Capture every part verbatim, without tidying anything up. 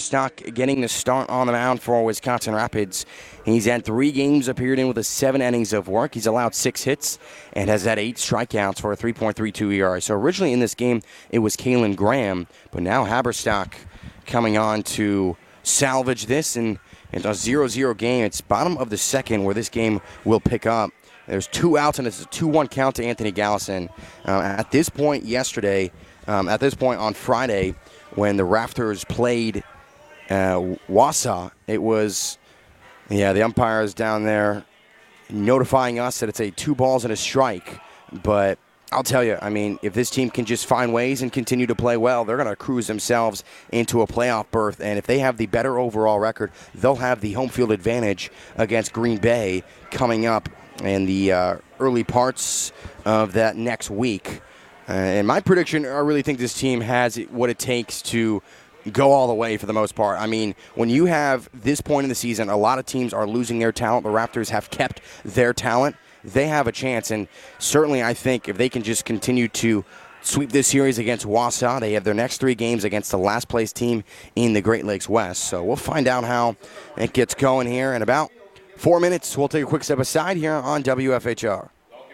Haberstock getting the start on the mound for Wisconsin Rapids. He's had three games, appeared in with a seven innings of work. He's allowed six hits and has had eight strikeouts for a three point three two E R A. So originally in this game, it was Kalen Graham, but now Haberstock coming on to salvage this, and it's a zero zero game. It's bottom of the second where this game will pick up. There's two outs, and it's a two one count to Anthony Gallison. Uh, at this point yesterday, um, at this point on Friday, when the Rafters played uh, Wausau, it was, yeah, the umpires down there notifying us that it's a two balls and a strike. But I'll tell you, I mean, if this team can just find ways and continue to play well, they're going to cruise themselves into a playoff berth. And if they have the better overall record, they'll have the home field advantage against Green Bay coming up in the uh, early parts of that next week. Uh, and my prediction, I really think this team has what it takes to go all the way for the most part. I mean, when you have this point in the season, a lot of teams are losing their talent. The Raptors have kept their talent. They have a chance, and certainly I think if they can just continue to sweep this series against Wausau, they have their next three games against the last place team in the Great Lakes West. So we'll find out how it gets going here in about four minutes. We'll take a quick step aside here on W F H R.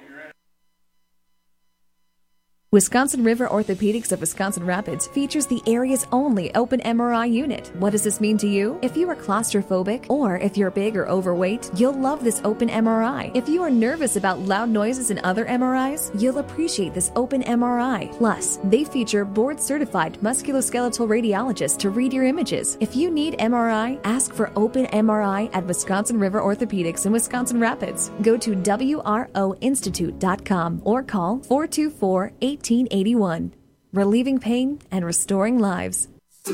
Wisconsin River Orthopedics of Wisconsin Rapids features the area's only open M R I unit. What does this mean to you? If you are claustrophobic or if you're big or overweight, you'll love this open M R I. If you are nervous about loud noises in other M R Is, you'll appreciate this open M R I. Plus, they feature board-certified musculoskeletal radiologists to read your images. If you need M R I, ask for open M R I at Wisconsin River Orthopedics in Wisconsin Rapids. Go to W R O institute dot com or call four two four, eight eighteen eighty-one. Relieving pain and restoring lives.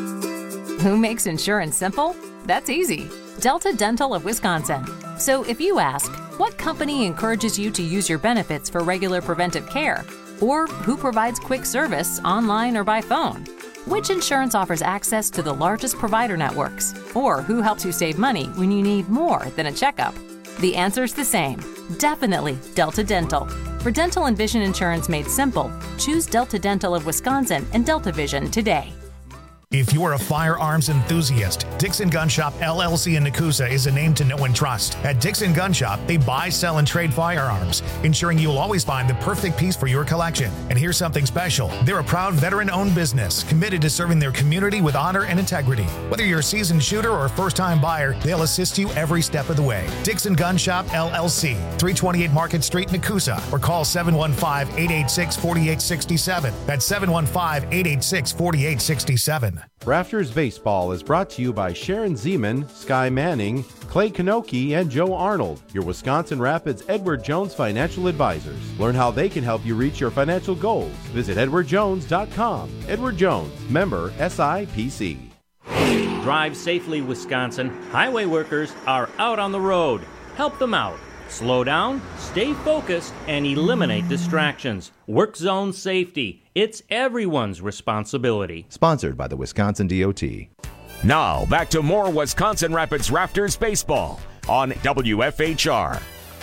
Who makes insurance simple? That's easy. Delta Dental of Wisconsin. So if you ask, what company encourages you to use your benefits for regular preventive care? Or who provides quick service online or by phone? Which insurance offers access to the largest provider networks? Or who helps you save money when you need more than a checkup? The answer's the same. Definitely Delta Dental. For dental and vision insurance made simple, choose Delta Dental of Wisconsin and Delta Vision today. If you're a firearms enthusiast, Dixon Gun Shop L L C in Nakusa is a name to know and trust. At Dixon Gun Shop, they buy, sell, and trade firearms, ensuring you'll always find the perfect piece for your collection. And here's something special. They're a proud veteran-owned business committed to serving their community with honor and integrity. Whether you're a seasoned shooter or a first-time buyer, they'll assist you every step of the way. Dixon Gun Shop L L C, three twenty-eight Market Street, Nakusa, or call seven one five, eight eight six, four eight six seven. That's seven one five, eight eight six, four eight six seven. Rafters Baseball is brought to you by Sharon Zeman, Sky Manning, Clay Kanoki, and Joe Arnold, your Wisconsin Rapids Edward Jones financial advisors. Learn how they can help you reach your financial goals. Visit edward jones dot com. Edward Jones, member S I P C. Drive safely, Wisconsin. Highway workers are out on the road. Help them out. Slow down, stay focused, and eliminate distractions. Work zone safety. It's everyone's responsibility. Sponsored by the Wisconsin D O T. Now, back to more Wisconsin Rapids Rafters baseball on W F H R.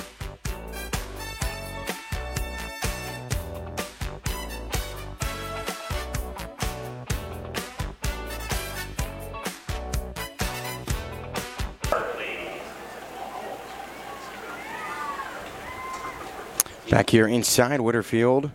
Back here inside Whitterfield,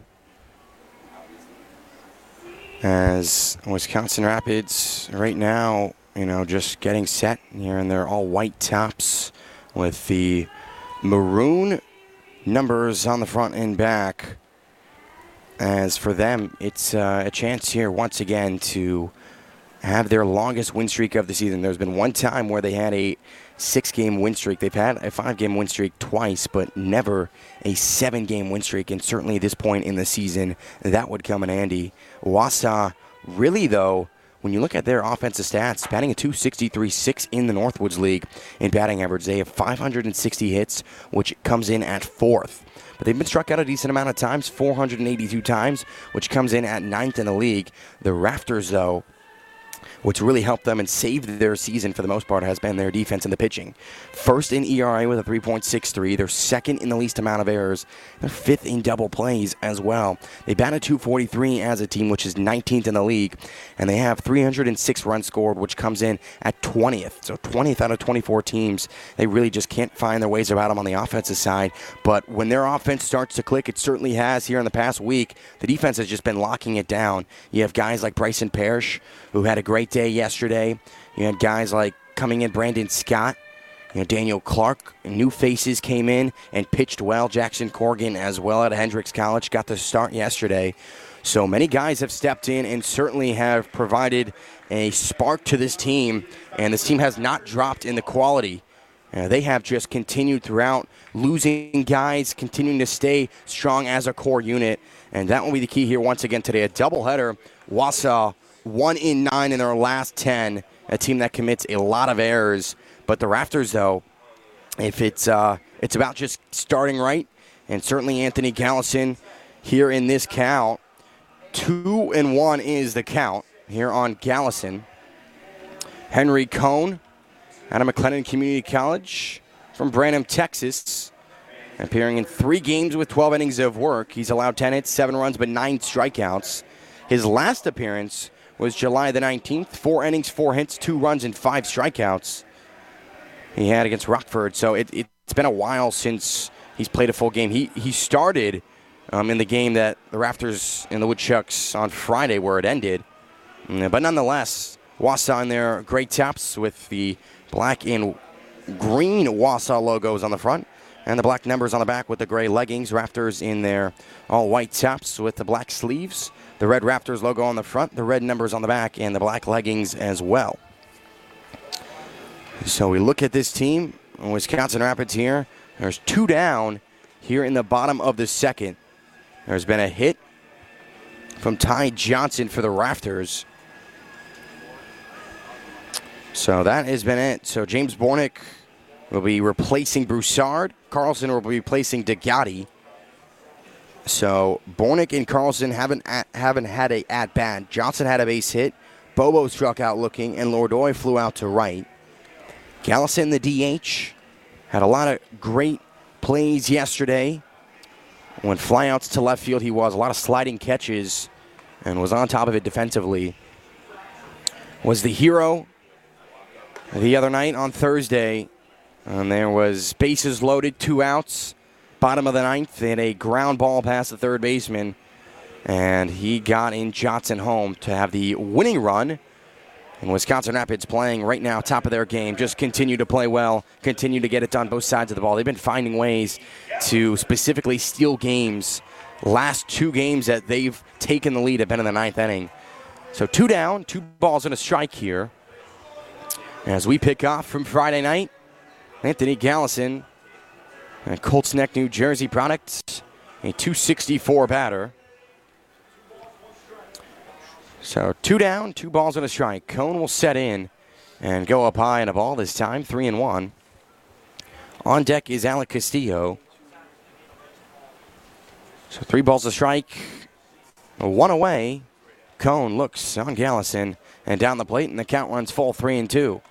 as Wisconsin Rapids right now, you know, just getting set here in their all white tops with the maroon numbers on the front and back. As for them, it's uh, a chance here once again to have their longest win streak of the season. There's been one time where they had a six-game win streak. They've had a five-game win streak twice, but never a seven-game win streak. And certainly at this point in the season, that would come in handy. Wausau, really, though, when you look at their offensive stats, batting a two sixty-three point six in the Northwoods League in batting average. They have five hundred sixty hits, which comes in at fourth. But they've been struck out a decent amount of times, four hundred eighty-two times, which comes in at ninth in the league. The Rafters, though, What's really helped them and saved their season for the most part has been their defense and the pitching. First in E R A with a three point six three. They're second in the least amount of errors. They're fifth in double plays as well. They bat a two forty-three as a team, which is nineteenth in the league. And they have three hundred six runs scored, which comes in at twentieth. So twentieth out of twenty-four teams. They really just can't find their ways about them on the offensive side. But when their offense starts to click, it certainly has here in the past week. The defense has just been locking it down. You have guys like Bryson Parrish, who had a great day yesterday. You had guys like coming in Brandon Scott, you know, Daniel Clark. New faces came in and pitched well. Jackson Corrigan as well at Hendrix College got the start yesterday. So many guys have stepped in and certainly have provided a spark to this team, and this team has not dropped in the quality. Uh, they have just continued throughout, losing guys, continuing to stay strong as a core unit, and that will be the key here once again today. A doubleheader. Wausau one in nine in their last ten, a team that commits a lot of errors. But the Rafters, though, if it's uh, it's about just starting right, and certainly Anthony Gallison here in this count, two and one is the count here on Gallison. Henry Cohn out of McLennan Community College from Branham, Texas, appearing in three games with twelve innings of work. He's allowed ten hits, seven runs, but nine strikeouts. His last appearance was July the nineteenth, four innings, four hits, two runs, and five strikeouts he had against Rockford. So it, it's been a while since he's played a full game. He he started um, in the game that the Rafters and the Woodchucks on Friday where it ended. But nonetheless, Wausau in their gray tops with the black and green Wausau logos on the front and the black numbers on the back with the gray leggings. Rafters in their all-white tops with the black sleeves. The red Raptors logo on the front, the red numbers on the back, and the black leggings as well. So we look at this team, Wisconsin Rapids here. There's two down here in the bottom of the second. There's been a hit from Ty Johnson for the Rafters. So that has been it. So James Bornick will be replacing Broussard. Carlson will be replacing DeGatti. So Bornick and Carlson haven't at, haven't had a at-bat. Johnson had a base hit. Bobo struck out looking, and Lordoy flew out to right. Gallison, the D H, had a lot of great plays yesterday. When flyouts to left field, he was. A lot of sliding catches and was on top of it defensively. Was the hero the other night on Thursday. And there was bases loaded, two outs. Bottom of the ninth, they had a ground ball past the third baseman. And he got in Johnson home to have the winning run. And Wisconsin Rapids playing right now, top of their game. Just continue to play well, continue to get it done both sides of the ball. They've been finding ways to specifically steal games. Last two games that they've taken the lead have been in the ninth inning. So two down, two balls and a strike here. As we pick off from Friday night, Anthony Gallison, a Colts Neck, New Jersey product, a two sixty-four batter. So two down, two balls and a strike. Cone will set in and go up high and a ball this time, three and one. On deck is Alec Castillo. So three balls a strike, one away. Cone looks on Gallison and down the plate, and the count runs full, three and two.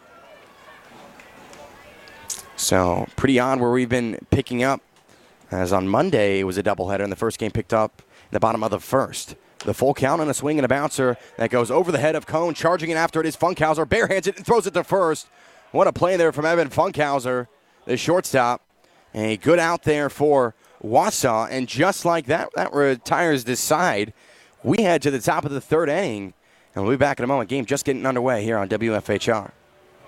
So pretty odd where we've been picking up, as on Monday it was a doubleheader, and the first game picked up in the bottom of the first. The full count and a swing and a bouncer that goes over the head of Cone. Charging in after it is Funkhauser. Barehands it and throws it to first. What a play there from Evan Funkhauser, the shortstop. A good out there for Wausau. And just like that, that retires this side. We head to the top of the third inning. And we'll be back in a moment. Game just getting underway here on W F H R.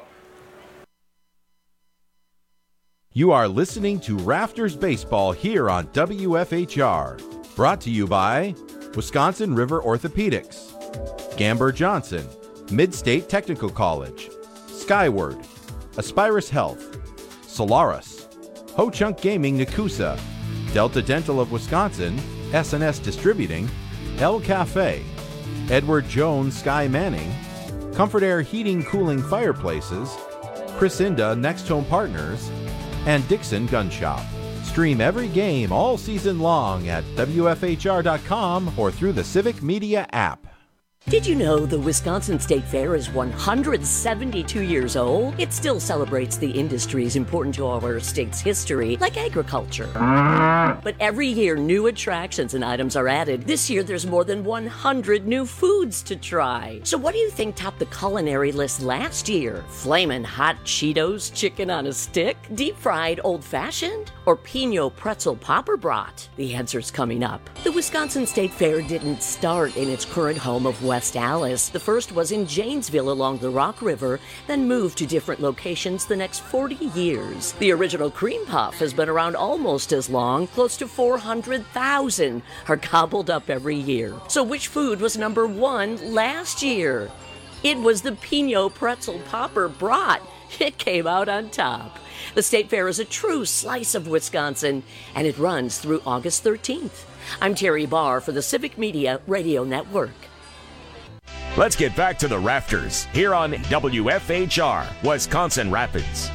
You are listening to Rafters Baseball here on W F H R. Brought to you by Wisconsin River Orthopedics, Gamber Johnson, Mid-State Technical College, Skyward, Aspirus Health, Solaris, Ho Chunk Gaming Nakusa, Delta Dental of Wisconsin, S and S Distributing, El Cafe, Edward Jones Sky Manning, Comfort Air Heating Cooling Fireplaces, Chrisinda Next Home Partners, and Dixon Gun Shop. Stream every game all season long at W F H R dot com or through the Civic Media app. Did you know the Wisconsin State Fair is one hundred seventy-two years old? It still celebrates the industries important to our state's history, like agriculture. But every year, new attractions and items are added. This year, there's more than one hundred new foods to try. So what do you think topped the culinary list last year? Flamin' hot Cheetos chicken on a stick? Deep-fried old-fashioned? Or Pinot pretzel popper brat? The answer's coming up. The Wisconsin State Fair didn't start in its current home of West West Allis. The first was in Janesville along the Rock River, then moved to different locations the next forty years. The original cream puff has been around almost as long. Close to four hundred thousand are gobbled up every year. So which food was number one last year? It was the Pinot pretzel popper brat. It came out on top. The State Fair is a true slice of Wisconsin, and it runs through August thirteenth. I'm Terry Barr for the Civic Media Radio Network. Let's get back to the Rafters here on W F H R, Wisconsin Rapids.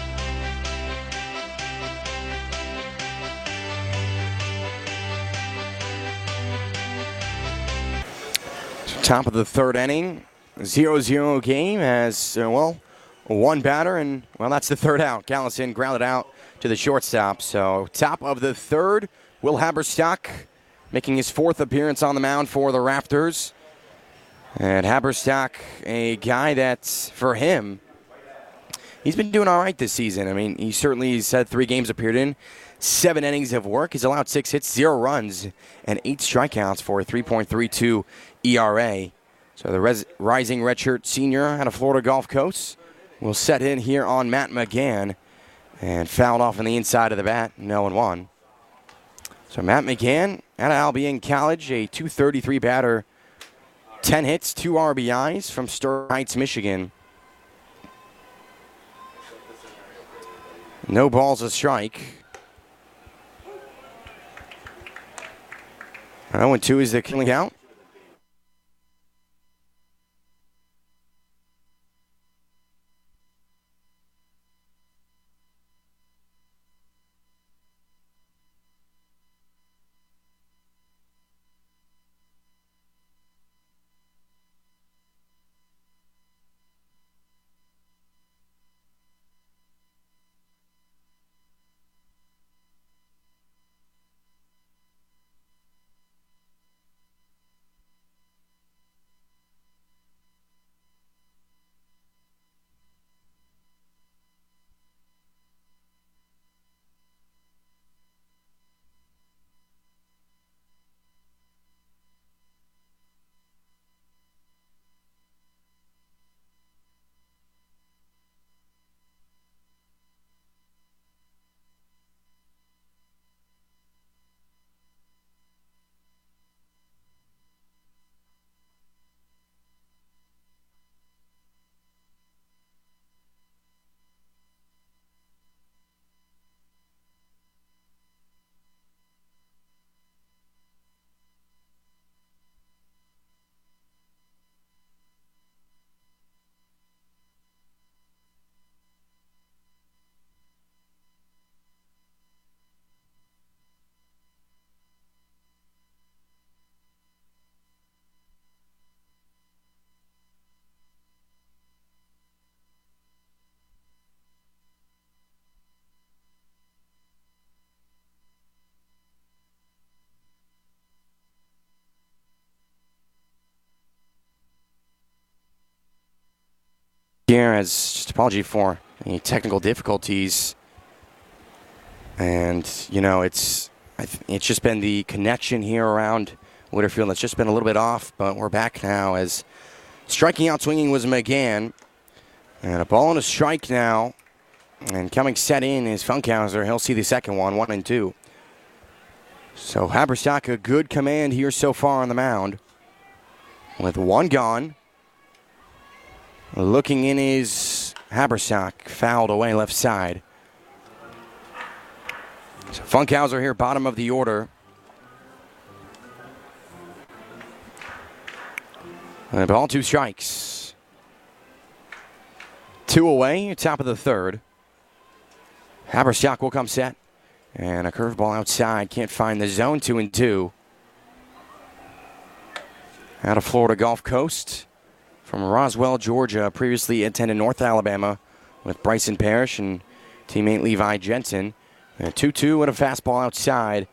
Top of the third inning, zero zero game as, uh, well, one batter, and, well, that's the third out. Callison grounded out to the shortstop. So top of the third, Will Haberstock making his fourth appearance on the mound for the Rafters. And Haberstock, a guy that's, for him, he's been doing all right this season. I mean, he certainly has had three games appeared in, seven innings of work. He's allowed six hits, zero runs, and eight strikeouts for a three point three two E R A. So the res- rising redshirt senior out of Florida Gulf Coast will set in here on Matt McGann and fouled off on the inside of the bat, no and one. So Matt McGann out of Albion College, a two thirty-three batter, ten hits, two R B Is from Sterling Heights, Michigan. No balls a strike. oh and two is the killing count. Here, as just apology for any technical difficulties, and you know it's I th- it's just been the connection here around Witterfield that's just been a little bit off, but we're back now as striking out swinging was McGann, and a ball and a strike now, and coming set in is Funkhauser. He'll see the second one, one and two. So Haberstock, a good command here so far on the mound, with one gone. Looking in is Haberstock, fouled away left side. So Funkhauser here, bottom of the order. And ball, two strikes. Two away, top of the third. Haberstock will come set. And a curveball outside, can't find the zone, two and two. out of Florida Gulf Coast from Roswell, Georgia. Previously attended North Alabama with Bryson Parrish and teammate Levi Jensen. A two two and a fastball outside.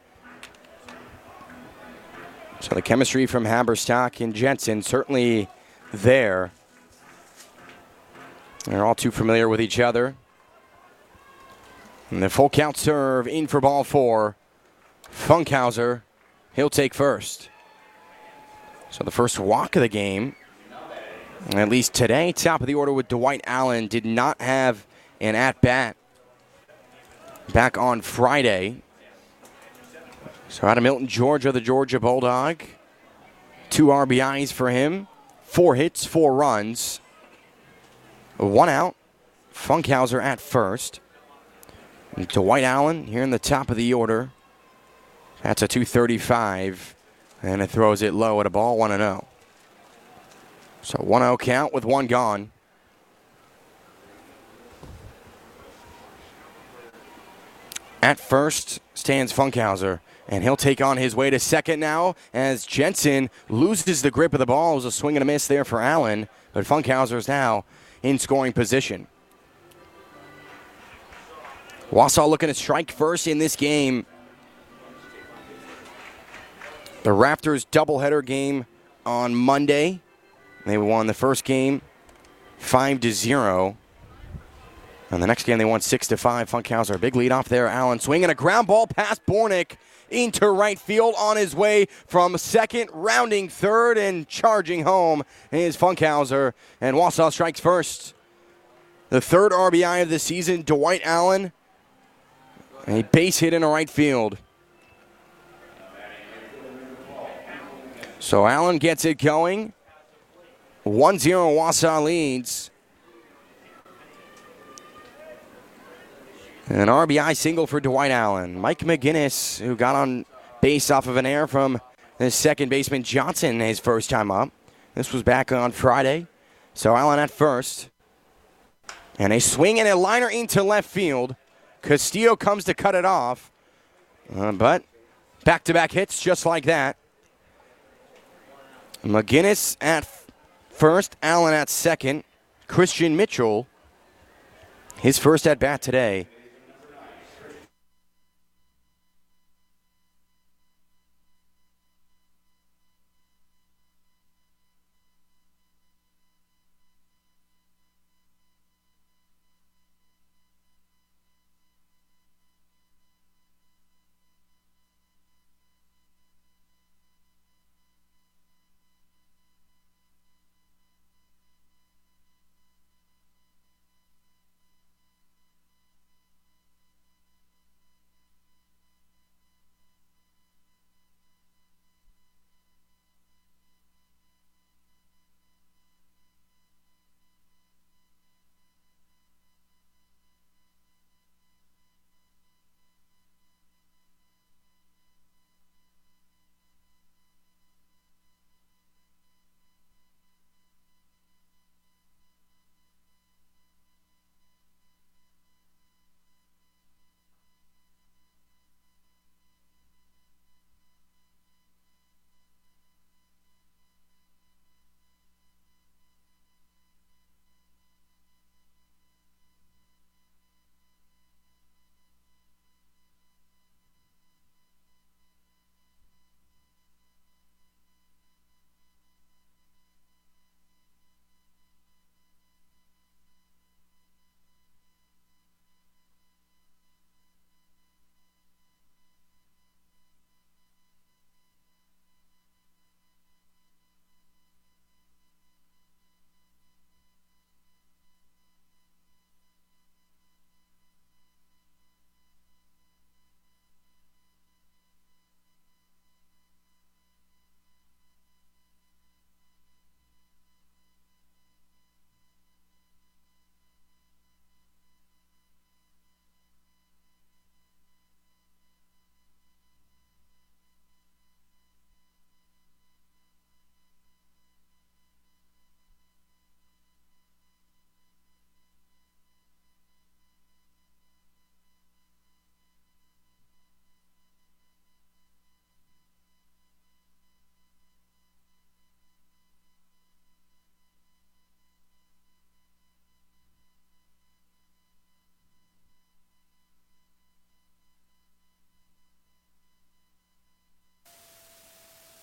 So the chemistry from Haberstock and Jensen certainly there. They're all too familiar with each other. And the full count serve in for ball four. Funkhauser, he'll take first. So the first walk of the game, at least today, top of the order with Dwight Allen, did not have an at-bat back on Friday. So out of Milton, Georgia, the Georgia Bulldog. Two R B Is for him. Four hits, four runs. One out. Funkhauser at first. And Dwight Allen here in the top of the order. That's a two thirty-five. And it throws it low at a ball, one and oh. So one oh count with one gone. At first stands Funkhauser, and he'll take on his way to second now as Jensen loses the grip of the ball. It was a swing and a miss there for Allen, but Funkhauser is now in scoring position. Wausau looking to strike first in this game. The Raptors doubleheader game on Monday. They won the first game five to zero. And the next game they won six to five. Funkhauser, big lead off there. Allen swinging a ground ball past Bornick into right field on his way from second, rounding third and charging home is Funkhauser. And Wausau strikes first. The third R B I of the season, Dwight Allen. A base hit in the right field. So Allen gets it going. one zero Wausau leads. An R B I single for Dwight Allen. Mike McGinnis, who got on base off of an error from the second baseman Johnson his first time up. This was back on Friday. So Allen at first. And a swing and a liner into left field. Castillo comes to cut it off. Uh, but back-to-back hits just like that. McGinnis at first, Allen at second. Christian Mitchell, his first at-bat today.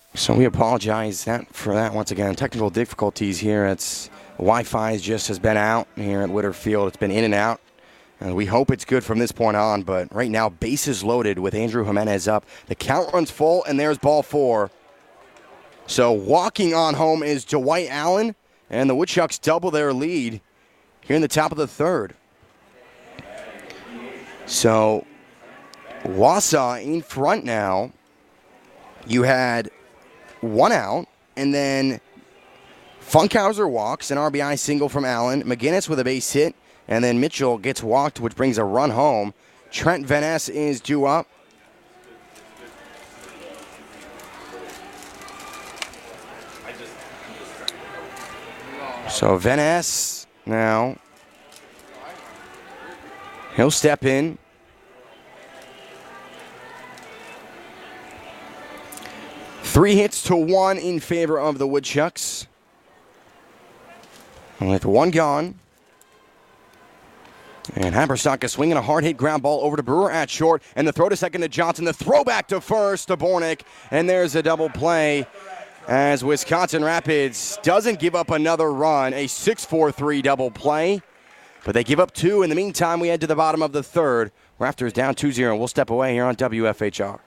So we apologize that for that once again. Technical difficulties here. It's Wi-Fi just has been out here at Witter Field. It's been in and out. And we hope it's good from this point on, but right now, bases loaded with Andrew Jimenez up. The count runs full, and there's ball four. So walking on home is Dwight Allen, and the Woodchucks double their lead here in the top of the third. So Wausau in front now. You had one out, and then Funkhauser walks, an R B I single from Allen. McGinnis with a base hit. And then Mitchell gets walked, which brings a run home. Trent Van Ness is due up. So Van Ness now, he'll step in. Three hits to one in favor of the Woodchucks. With one gone. And Haberstock is swinging a hard-hit ground ball over to Brewer at short. And the throw to second to Johnson. The throw back to first to Bornick. And there's a double play as Wisconsin Rapids doesn't give up another run. A six four three double play. But they give up two. In the meantime, we head to the bottom of the third. Raptors down two zero. We'll step away here on W F H R.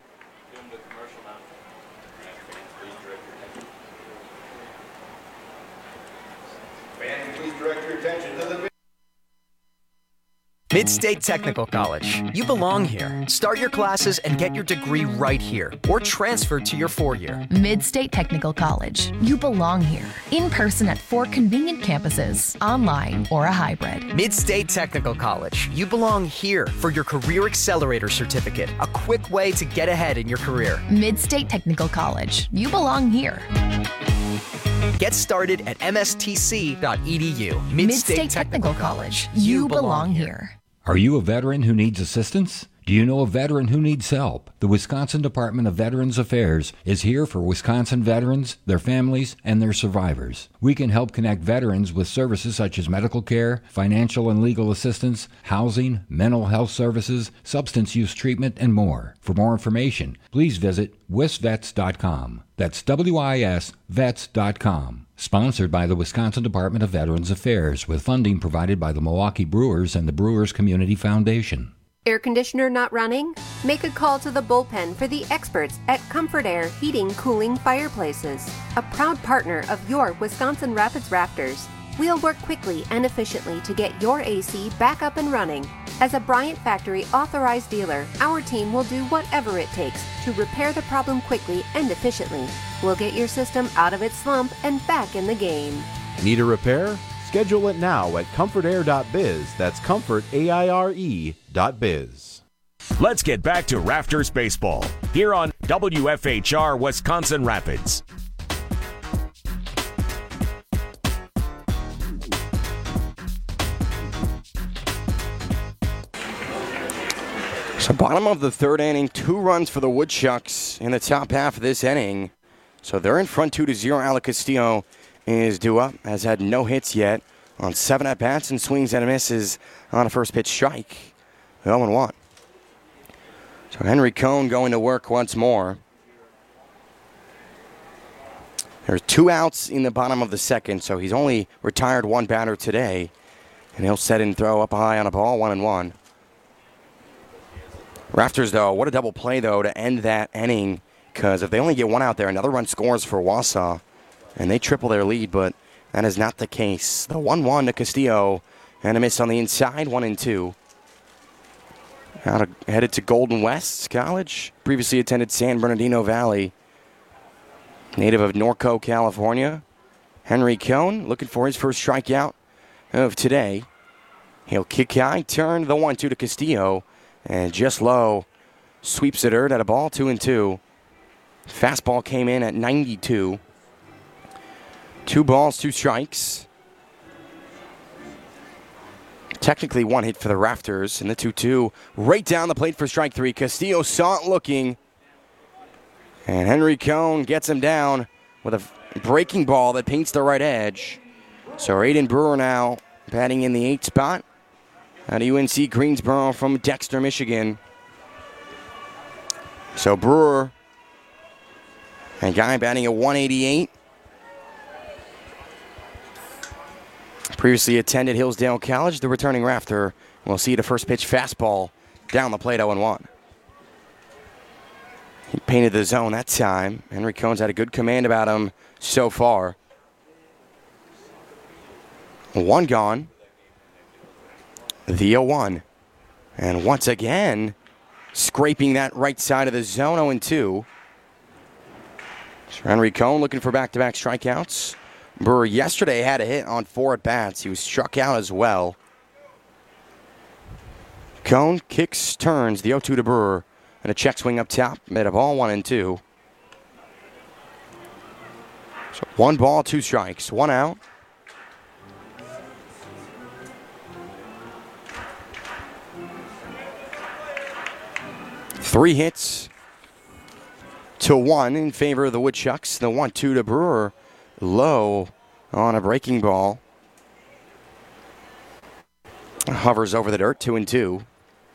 Mid-State Technical College. You belong here. Start your classes and get your degree right here, or transfer to your four-year. Mid-State Technical College. You belong here. In person at four convenient campuses, online or a hybrid. Mid-State Technical College. You belong here for your Career Accelerator Certificate, a quick way to get ahead in your career. Mid-State Technical College. You belong here. Get started at m s t c dot e d u. Mid-State, Mid-State Technical College. You belong here. Are you a veteran who needs assistance? Do you know a veteran who needs help? The Wisconsin Department of Veterans Affairs is here for Wisconsin veterans, their families, and their survivors. We can help connect veterans with services such as medical care, financial and legal assistance, housing, mental health services, substance use treatment, and more. For more information, please visit wisvets dot com. That's W I S vets dot com. Sponsored by the Wisconsin Department of Veterans Affairs, with funding provided by the Milwaukee Brewers and the Brewers Community Foundation. Air conditioner not running? Make a call to the bullpen for the experts at Comfort Air Heating, Cooling, Fireplaces, a proud partner of your Wisconsin Rapids Raptors. We'll work quickly and efficiently to get your A C back up and running. As a Bryant Factory authorized dealer, our team will do whatever it takes to repair the problem quickly and efficiently. We'll get your system out of its slump and back in the game. Need a repair? Schedule it now at comfort air dot biz. That's comfort, A I R E dot biz. Let's get back to Raptors baseball here on W F H R Wisconsin Rapids. So bottom of the third inning, two runs for the Woodchucks in the top half of this inning. So they're in front two to zero. Alec Castillo is due up, has had no hits yet on seven at-bats and swings and misses on a first pitch strike. oh and one. So Henry Cohn going to work once more. There's two outs in the bottom of the second, so he's only retired one batter today. And he'll set and throw up high on a ball, one and one. Raptors, though, what a double play, though, to end that inning. Because if they only get one out there, another run scores for Wausau. And they triple their lead, but that is not the case. The one one to Castillo, and a miss on the inside, one and two. Out of, headed to Golden West College. Previously attended San Bernardino Valley. Native of Norco, California. Henry Cohn looking for his first strikeout of today. He'll kick high, turn the one two to Castillo, and just low. Sweeps it earth at a ball, two and two. Fastball came in at ninety-two. Two balls, two strikes. Technically one hit for the Raptors in the two two. Right down the plate for strike three. Castillo saw it looking. And Henry Cohn gets him down with a breaking ball that paints the right edge. So Aiden Brewer now batting in the eighth spot at U N C Greensboro from Dexter, Michigan. So Brewer A guy batting at one eighty-eight. Previously attended Hillsdale College, the returning Rafter. We'll see the first pitch fastball down the plate, oh and one. He painted the zone that time. Henry Cohn's had a good command about him so far. One gone. The oh one. And once again, scraping that right side of the zone, oh and two. So Henry Cohn looking for back-to-back strikeouts. Brewer yesterday had a hit on four at-bats. He was struck out as well. Cohn kicks, turns, the oh two to Brewer. And a check swing up top, made a ball, one and two. So one ball, two strikes, one out. Three hits to one in favor of the Woodchucks. The one two to Brewer, low on a breaking ball. Hovers over the dirt, two and two.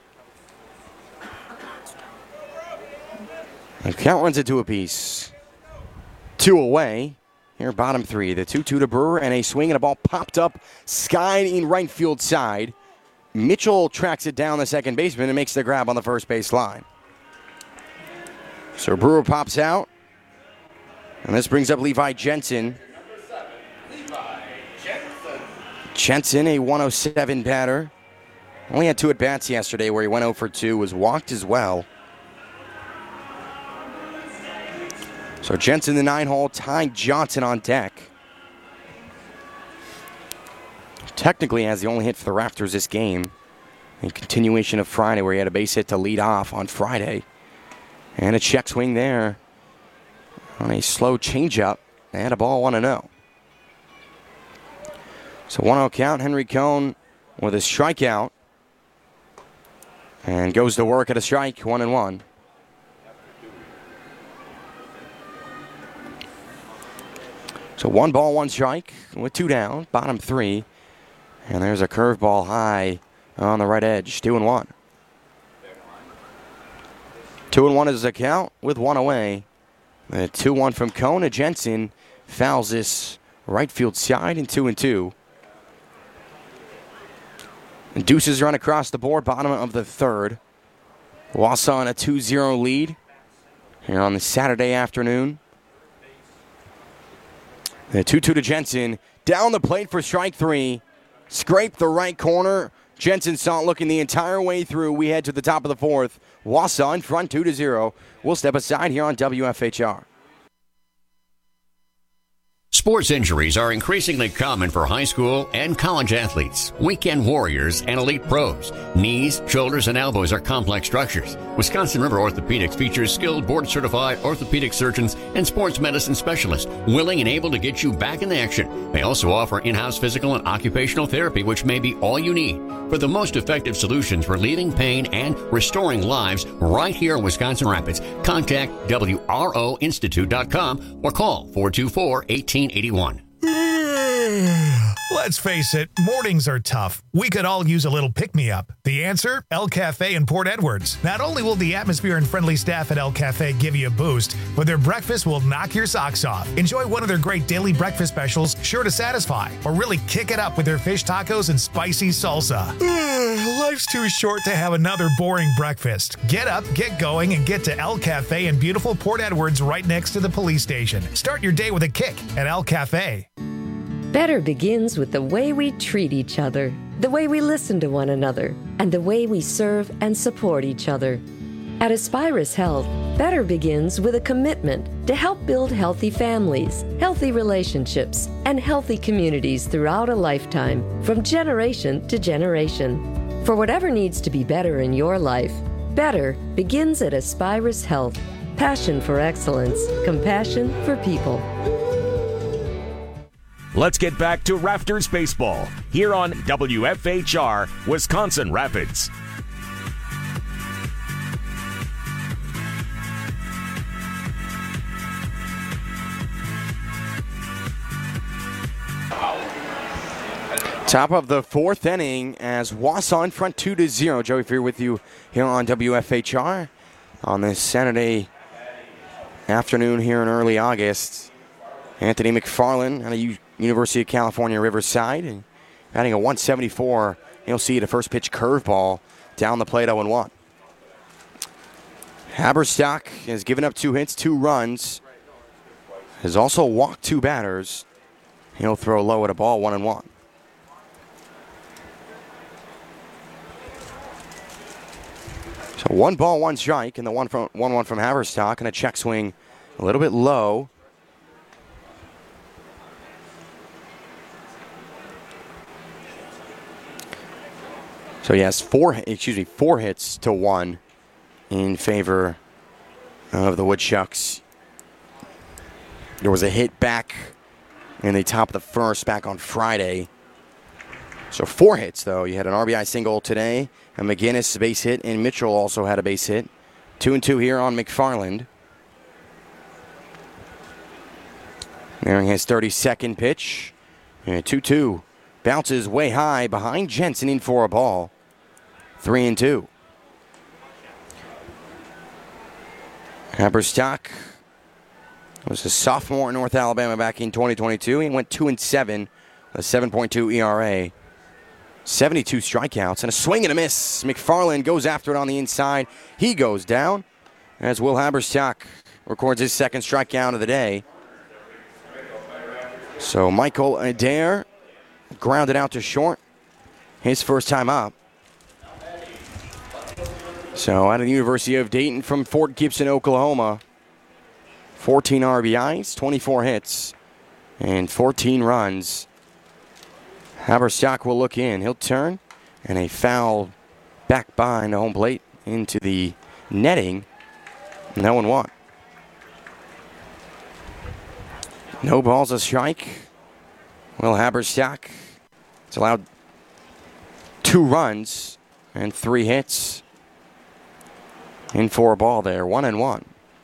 The count runs it to a piece. Two away. Here, bottom three. The two two to Brewer, and a swing and a ball popped up, skied in right field side. Mitchell tracks it down the second baseman and makes the grab on the first base line. So Brewer pops out. And this brings up Levi Jensen. Jensen, a one oh seven batter. Only had two at-bats yesterday where he went oh for two, was walked as well. So Jensen, the nine-hole, Ty Johnson on deck. Technically has the only hit for the Raptors this game. In continuation of Friday where he had a base hit to lead off on Friday. And a check swing there on a slow changeup. And a ball one and oh. So one oh count, Henry Cohn with a strikeout. And goes to work at a strike, one and one. So one ball, one strike with two down, bottom three. And there's a curveball high on the right edge, two and one. Two and one is the count with one away. The two one from Cohn to Jensen fouls this right field side and two and two. And deuces run across the board, bottom of the third. Wausau on a two zero lead here on the Saturday afternoon. The two two to Jensen. Down the plate for strike three. Scraped the right corner. Jensen saw it looking the entire way through. We head to the top of the fourth. Wausau in front two to zero. We'll step aside here on W F H R. Sports injuries are increasingly common for high school and college athletes, weekend warriors, and elite pros. Knees, shoulders, and elbows are complex structures. Wisconsin River Orthopedics features skilled board-certified orthopedic surgeons and sports medicine specialists willing and able to get you back in action. They also offer in-house physical and occupational therapy, which may be all you need for the most effective solutions relieving pain and restoring lives right here in Wisconsin Rapids. Contact W R O Institute dot com or call four two four, one eight eight one. Let's face it, mornings are tough. We could all use a little pick-me-up. The answer? El Cafe in Port Edwards. Not only will the atmosphere and friendly staff at El Cafe give you a boost, but their breakfast will knock your socks off. Enjoy one of their great daily breakfast specials, sure to satisfy, or really kick it up with their fish tacos and spicy salsa. Life's too short to have another boring breakfast. Get up, get going, and get to El Cafe in beautiful Port Edwards right next to the police station. Start your day with a kick at El Cafe. Better begins with the way we treat each other, the way we listen to one another, and the way we serve and support each other. At Aspirus Health, better begins with a commitment to help build healthy families, healthy relationships, and healthy communities throughout a lifetime, from generation to generation. For whatever needs to be better in your life, better begins at Aspirus Health. Passion for excellence, compassion for people. Let's get back to Rafters Baseball here on W F H R, Wisconsin Rapids. Top of the fourth inning as Wausau in front two to zero. Joey Freer with you here on W F H R on this Saturday afternoon here in early August. Anthony McFarland out of U- University of California, Riverside, and batting a one seventy-four. You'll see the first pitch curveball down the plate, oh and one. Haberstock has given up two hits, two runs. Has also walked two batters. He'll throw low at a ball, one and one. So one ball, one strike, and the one from one one from Haberstock, and a check swing a little bit low. So he has four, excuse me, four hits to one in favor of the Woodchucks. There was a hit back in the top of the first back on Friday. So four hits, though. You had an R B I single today, a McGinnis base hit, and Mitchell also had a base hit. Two and two here on McFarland. Nearing his thirty-second pitch. And two two. Bounces way high behind Jensen in for a ball. Three and two. Haberstock was a sophomore in North Alabama back in twenty twenty-two. He went two and seven, a seven point two E R A. seventy-two strikeouts and a swing and a miss. McFarland goes after it on the inside. He goes down as Will Haberstock records his second strikeout of the day. So Michael Adair grounded out to short. His first time up. So out of the University of Dayton from Fort Gibson, Oklahoma. fourteen R B Is, twenty-four hits, and fourteen runs. Haberstock will look in. He'll turn, and a foul back behind the home plate into the netting. No one one. No balls, a strike. Will Haberstock has allowed two runs and three hits. In for a ball there, one and one.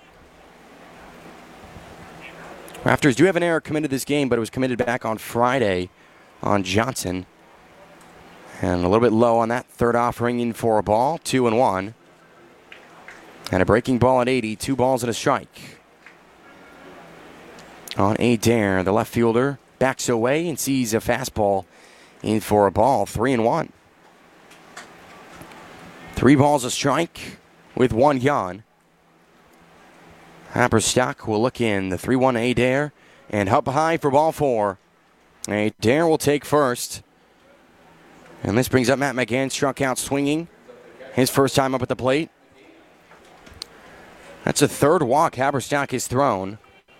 Raptors do have an error committed this game, but it was committed back on Friday on Johnson. And a little bit low on that third offering, in for a ball, two and one. And a breaking ball at eighty, two balls and a strike. On Adair, the left fielder backs away and sees a fastball in for a ball, three and one. Three balls a strike with one gone. Haberstock will look in, the three one Adair, and up high for ball four. Adair will take first. And this brings up Matt McGann, struck out swinging. His first time up at the plate. That's a third walk Haberstock has thrown.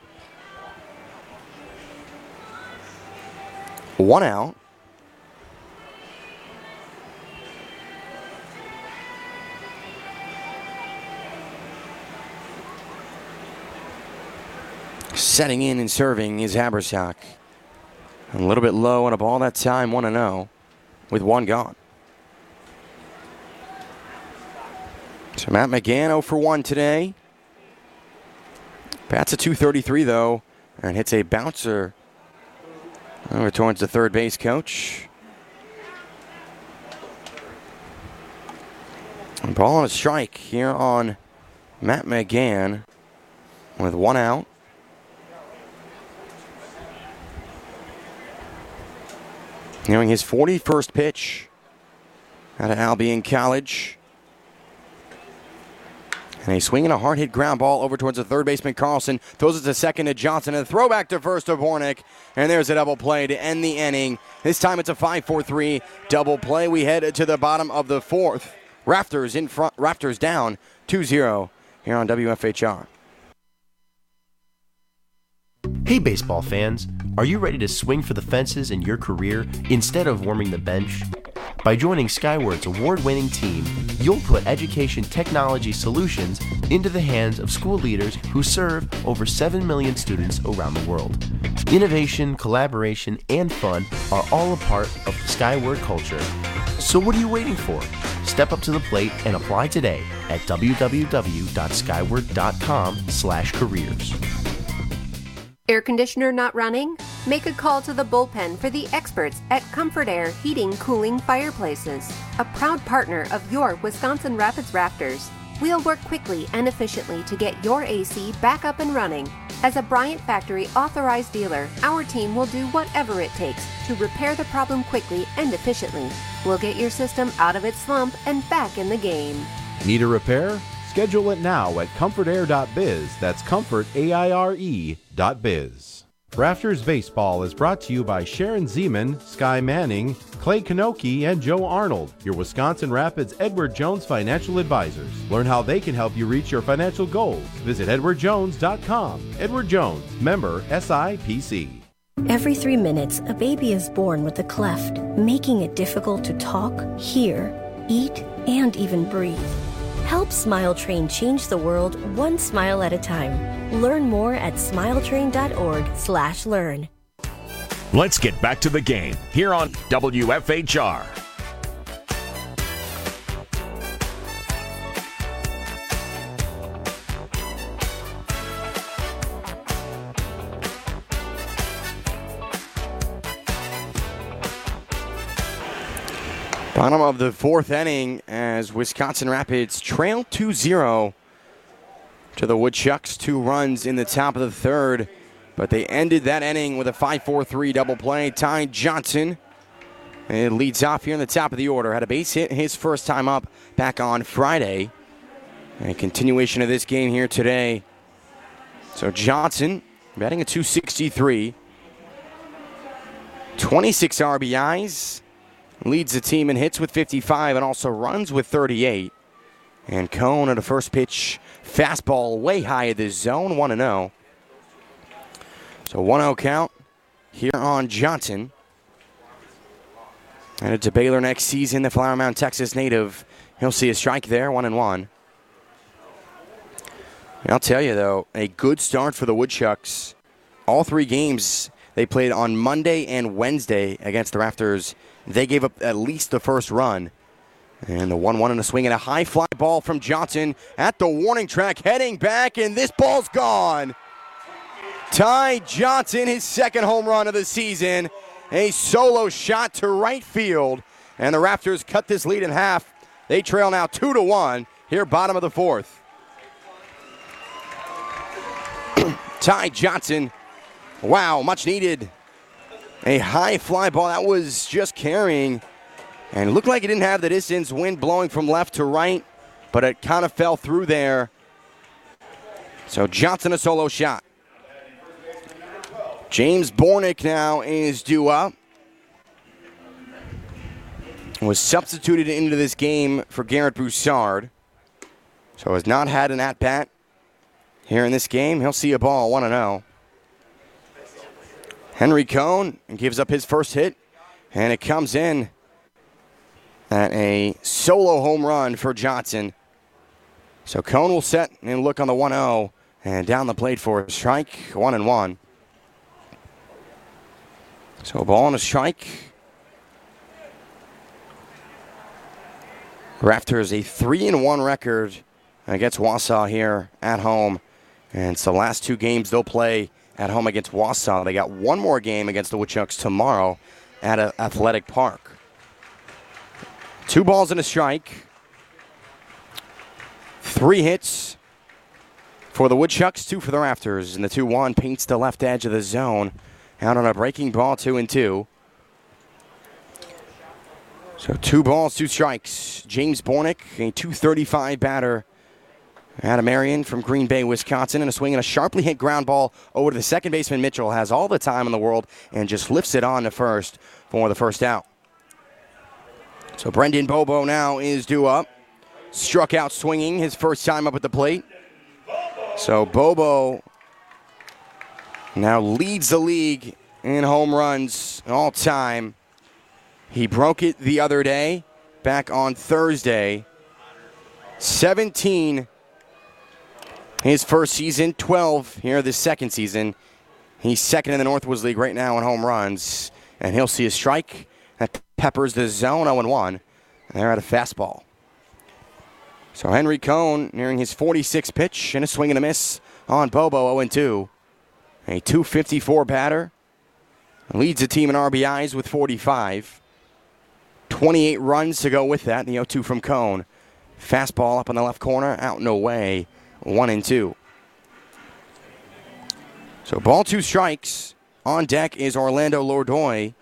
One out. Setting in and serving is Haberstock. A little bit low on a ball that time, one and oh, with one gone. So Matt McGann oh for one today. Bats a two thirty-three though, and hits a bouncer over towards the third base coach. And ball on a strike here on Matt McGann with one out. Nearing his forty-first pitch out of Albion College. And a swing and a hard hit ground ball over towards the third baseman Carlson. Throws it to second to Johnson. And a throwback to first to Bornick. And there's a double play to end the inning. This time it's a five four three double play. We head to the bottom of the fourth. Raptors in front. Raptors down two zero here on W F H R. Hey baseball fans, are you ready to swing for the fences in your career instead of warming the bench? By joining Skyward's award-winning team, you'll put education technology solutions into the hands of school leaders who serve over seven million students around the world. Innovation, collaboration, and fun are all a part of Skyward culture. So what are you waiting for? Step up to the plate and apply today at w w w dot skyward dot com slash careers. Air conditioner not running? Make a call to the bullpen for the experts at Comfort Air Heating, Cooling Fireplaces, a proud partner of your Wisconsin Rapids Raptors. We'll work quickly and efficiently to get your A C back up and running. As a Bryant Factory authorized dealer, our team will do whatever it takes to repair the problem quickly and efficiently. We'll get your system out of its slump and back in the game. Need a repair? Schedule it now at comfort air dot biz. That's comfort, A I R E dot biz. Rafters Baseball is brought to you by Sharon Zeman, Sky Manning, Clay Kanoki, and Joe Arnold, your Wisconsin Rapids Edward Jones financial advisors. Learn how they can help you reach your financial goals. Visit edward jones dot com. Edward Jones, member S I P C. Every three minutes, a baby is born with a cleft, making it difficult to talk, hear, eat, and even breathe. Help Smile Train change the world one smile at a time. Learn more at smiletrain.org slash learn. Let's get back to the game here on W F H R. Bottom of the fourth inning as Wisconsin Rapids trail two zero to the Woodchucks. Two runs in the top of the third, but they ended that inning with a five four three double play. Ty Johnson it leads off here in the top of the order. Had a base hit his first time up back on Friday. And a continuation of this game here today. So Johnson batting at two sixty-three. twenty-six R B Is. Leads the team in hits with fifty-five and also runs with thirty-eight. And Cone at a first pitch fastball way high in the zone, one and oh. So one oh count here on Johnson. Headed to Baylor next season, the Flower Mound, Texas native. He'll see a strike there, one and one. I'll tell you, though, a good start for the Woodchucks. All three games they played on Monday and Wednesday against the Rafters. They gave up at least the first run. And the one one in a swing and a high fly ball from Johnson at the warning track, heading back, and this ball's gone. Ty Johnson, his second home run of the season. A solo shot to right field. And the Rafters cut this lead in half. They trail now two to one here bottom of the fourth. Ty Johnson, wow, much needed. A high fly ball that was just carrying. And it looked like it didn't have the distance, wind blowing from left to right, but it kind of fell through there. So Johnson a solo shot. James Bornick now is due up. Was substituted into this game for Garrett Broussard. So has not had an at-bat here in this game. He'll see a ball, one and oh. Henry Cone gives up his first hit, and it comes in at a solo home run for Johnson. So Cone will set and look on the one oh, and down the plate for a strike, one and one. So a ball and a strike. Rafters a three and one record against Wausau here at home. And it's the last two games they'll play at home against Wausau. They got one more game against the Woodchucks tomorrow at a Athletic Park. Two balls and a strike. Three hits for the Woodchucks, two for the Rafters. And the two one paints the left edge of the zone. Out on a breaking ball, two and two. So two balls, two strikes. James Bornick, a two thirty-five batter. Adam Marion from Green Bay, Wisconsin, and a swing and a sharply hit ground ball over to the second baseman. Mitchell has all the time in the world and just lifts it on to first for the first out. So Brendan Bobo now is due up. Struck out swinging his first time up at the plate. So Bobo now leads the league in home runs all time. He broke it the other day, back on Thursday. seventeen his first season, twelve here this second season. He's second in the Northwoods League right now in home runs. And he'll see a strike that peppers the zone, oh and one. And they're at a fastball. So Henry Cone nearing his forty-sixth pitch and a swing and a miss on Bobo, oh and two. A two fifty-four batter. Leads the team in R B Is with forty-five. twenty-eight runs to go with that. The oh two from Cone. Fastball up in the left corner, out and away, one and two. So ball two strikes. On deck is Orlando Lourdoy.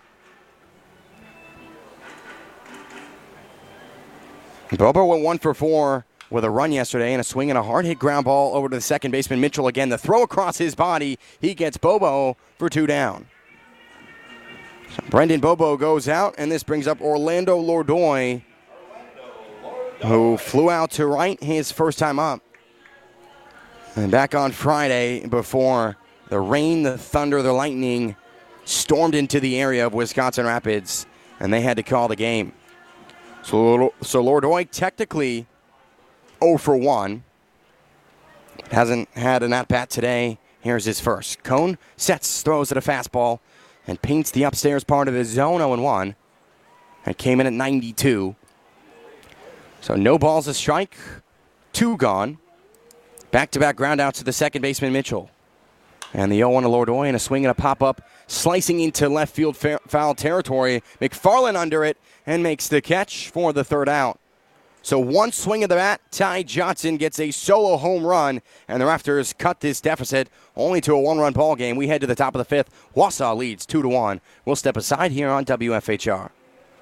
Bobo went one for four with a run yesterday and a swing and a hard hit ground ball over to the second baseman Mitchell again. The throw across his body. He gets Bobo for two down. So Brendan Bobo goes out, and this brings up Orlando Lourdoy, who flew out to right his first time up. And back on Friday before the rain, the thunder, the lightning stormed into the area of Wisconsin Rapids, and they had to call the game. So, so Lourdoy technically oh for one. Hasn't had an at-bat today. Here's his first. Cone sets, throws at a fastball, and paints the upstairs part of his zone oh and one. It came in at ninety-two. So no balls a strike, two gone. Back-to-back groundouts to the second baseman Mitchell. And the oh one to Lourdoy, and a swing and a pop-up, slicing into left field fa- foul territory. McFarland under it and makes the catch for the third out. So one swing of the bat, Ty Johnson gets a solo home run, and the Raptors cut this deficit only to a one-run ball game. We head to the top of the fifth. Wausau leads two to one. We'll step aside here on W F H R.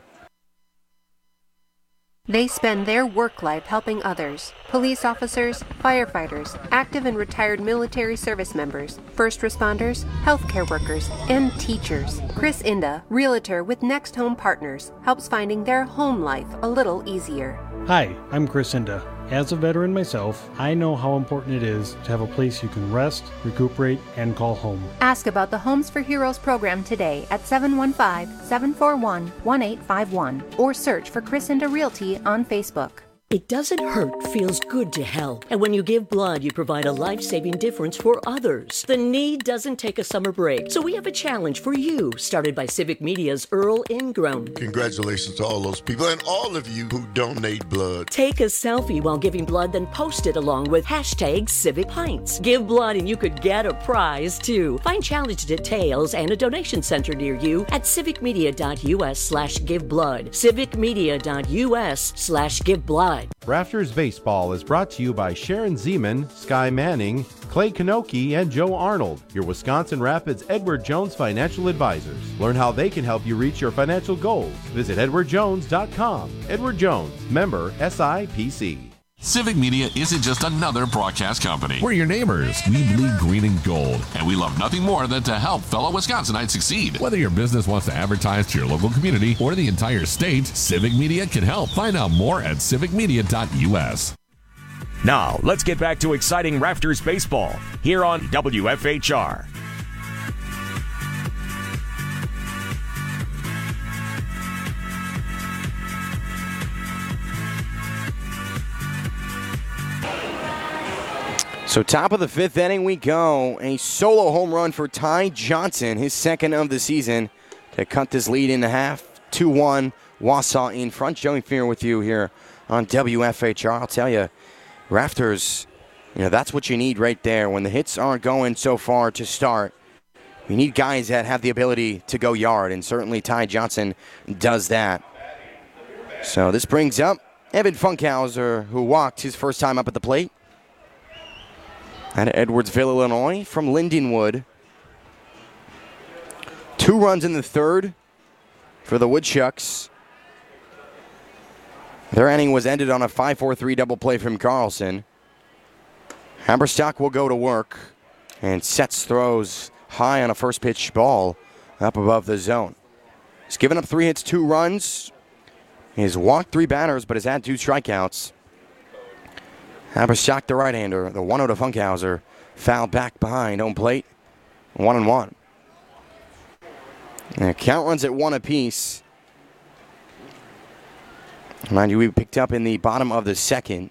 They spend their work life helping others. Police officers, firefighters, active and retired military service members, first responders, healthcare workers, and teachers. Chris Inda, realtor with Next Home Partners, helps finding their home life a little easier. Hi, I'm Chris Inda. As a veteran myself, I know how important it is to have a place you can rest, recuperate, and call home. Ask about the Homes for Heroes program today at seven one five, seven four one, one eight five one or search for Chris Inda Realty on Facebook. It doesn't hurt, feels good to help. And when you give blood, you provide a life-saving difference for others. The need doesn't take a summer break. So we have a challenge for you, started by Civic Media's Earl Ingram. Congratulations to all those people and all of you who donate blood. Take a selfie while giving blood, then post it along with hashtag Civic Pints. Give blood and you could get a prize, too. Find challenge details and a donation center near you at civicmedia.us slash give blood. civicmedia.us slash give blood. Rafters Baseball is brought to you by Sharon Zeman, Sky Manning, Clay Kanoki, and Joe Arnold, your Wisconsin Rapids Edward Jones financial advisors. Learn how they can help you reach your financial goals. Visit edward jones dot com. Edward Jones, member S I P C. Civic Media isn't just another broadcast company. We're your neighbors. We bleed green and gold, and we love nothing more than to help fellow Wisconsinites succeed. Whether your business wants to advertise to your local community or the entire state, Civic Media can help. Find out more at civic media dot u s. Now, let's get back to exciting Rafters baseball here on W F H R. So top of the fifth inning we go. A solo home run for Ty Johnson, his second of the season, to cut this lead into half. two one, Wausau in front. Joey Fear with you here on W F H R. I'll tell you, Rafters, you know, that's what you need right there. When the hits aren't going so far to start, you need guys that have the ability to go yard, and certainly Ty Johnson does that. So this brings up Evan Funkhauser, who walked his first time up at the plate. Out of Edwardsville, Illinois, from Lindenwood. Two runs in the third for the Woodchucks. Their inning was ended on a five four three double play from Carlson. Haberstock will go to work and sets throws high on a first pitch ball up above the zone. He's given up three hits, two runs. He's walked three batters, but has had two strikeouts. Haberstock, the right-hander, the one oh to Funkhauser, fouled back behind home plate, one and one. And count runs at one apiece. Mind you, we picked up in the bottom of the second.